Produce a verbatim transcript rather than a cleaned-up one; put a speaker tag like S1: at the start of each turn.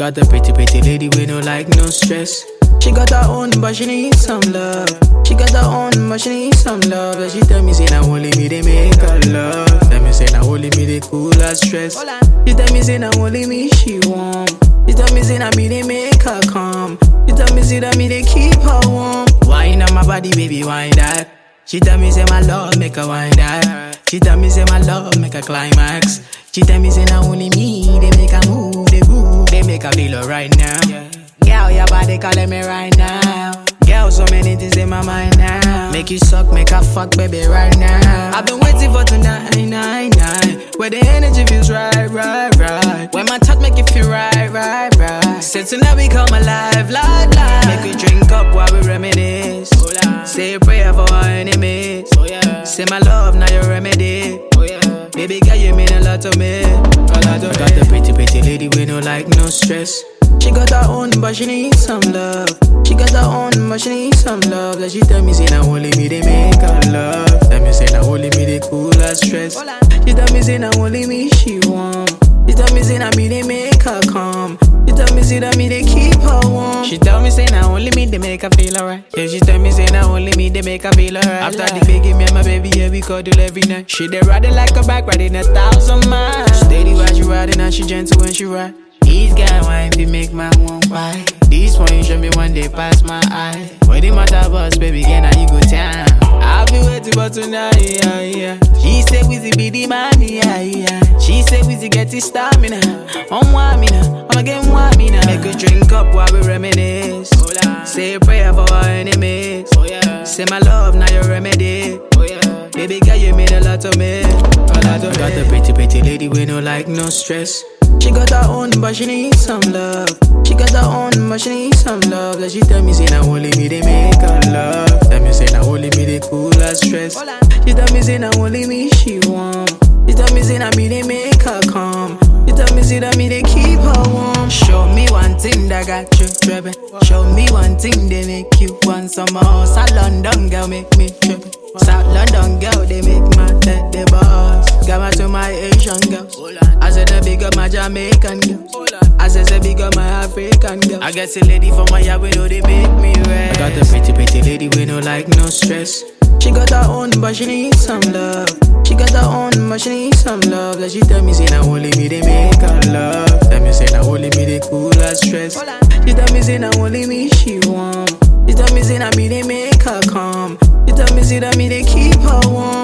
S1: got a pretty, pretty lady with no like, no stress. She got her own, but she needs some love. She got her own, but she needs some love. And she tell me, say, now only me, they make her love. Tell me, say, now only me, they cool her stress. She tell me, say, now only me, she warm. She tell me, say, now me, they make her calm. She tell me, say, that me, they keep her warm. Wine on my body, baby, wine that. She tell me, say, my love, make her wine that. She tell me, say, my love, make her climax. She tell me, say, now only me, they make her move, they move, they make her feel alright now. Girl, your body calling me right now. Girl, so many things in my mind now. Make you suck, make her fuck, baby, right now. I've been waiting for tonight, nine, nine. Where the energy feels right, right, right. When my touch make you feel right, right, right. Say tonight we come alive, live, live. Make we drink up while we reminisce. Say a prayer for our enemies. Say my love, now your remedy. Baby girl, you mean a lot to me. A lot to me. Got the pretty, pretty lady with no like, no stress. She got her own, but she needs some love. She got her own, but she needs some love. Like she tell me, say, now only me, they make her love. Tell me, say, now only me, they cool her stress. She tell me, say, now only me, she warm. She tell me, say, now me, they make her calm. She tell me, say, that me, they keep her warm. She tell me, say, now only me, they make her feel alright. Yeah, she tell me, say, now only me, they make her feel alright. After the big me and my baby, yeah, we cuddle every night. She they riding like a bike, riding a thousand miles. Steady while she riding, and she gentle when she ride. These guys wine fi make my one why. This one you show me one day pass my eye. When the matter bus, baby, again now you go down. I'll be waiting for tonight, yeah, yeah. She say Wizzy be the man, yeah, yeah. She say Wizzy get his stamina. On one me now, I'ma get one me now. Make a drink up while we reminisce. Say a prayer for our enemies. Say my love, now your remedy. Baby girl, you mean a lot to me. A lot to me. Got the pretty, pretty lady with no like, no stress. She got her own, but she needs some love. She got her own, but she needs some love. Like she tell me, say, now only me, they make her love. Tell me, say, now only me, they cool her stress. She tell me, say, now only me, she warm. She tell me, say, now me, they make her calm. She tell me, say, that me, they keep her warm. Show me one thing that got you tripping. Show me one thing they make you want some more. South London girl make me tripping. South London girl, they make my head the boss. Got my to my Asian girls. I said the big up my Jamaican girls. I said the big up my African girls. I guess a lady from my yard, we know they make me red. I got the pretty, pretty lady with no like, no stress. She got her own, but she needs some love. She got her own, but she needs some love. Like she tell me, say, now only me, they make her love. Tell me, say, now only me, they cool her stress. She tell me, say, now only me, she warm. She tell me, say, now me, they make her calm. She tell me, say, that me, they keep her warm.